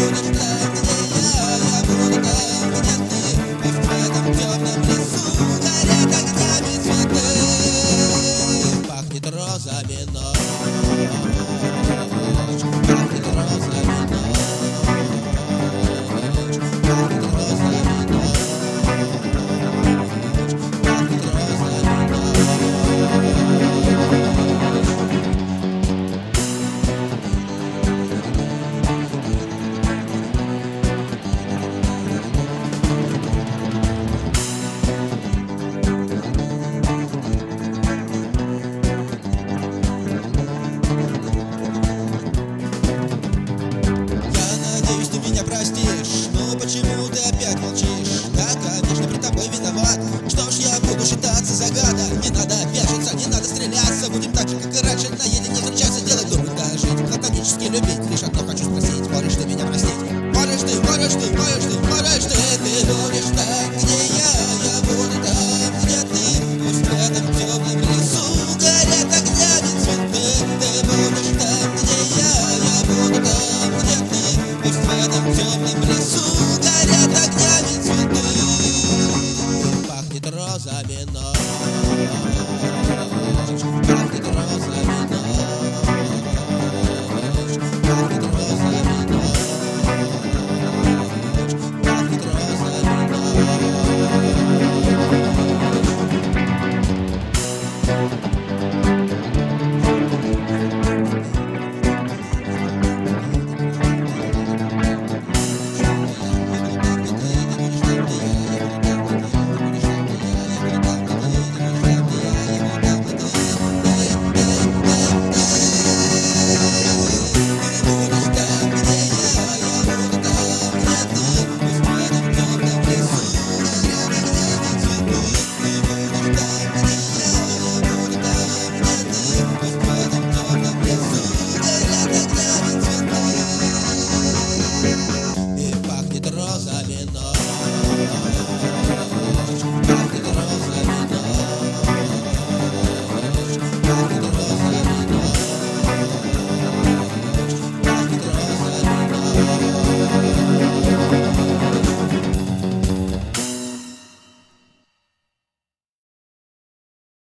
будешь ждать меня, я буду там, где ты. Пусть в этом темном лесу горят огнями цветы. Пахнет розами ночь, пахнет розами ночь, пахнет розами ночь, пахнет розами ночь. Простишь, но почему ты опять молчишь? Да, конечно, при тобой виноват. Что ж, я буду считаться за гада. Не надо вешаться, не надо стреляться. Будем так же, как и раньше, наедине встречаться. Делать дурно жить, платонически любить. Лишь одно хочу спросить, можешь ты меня простить? Можешь ты, можешь ты, можешь ты, можешь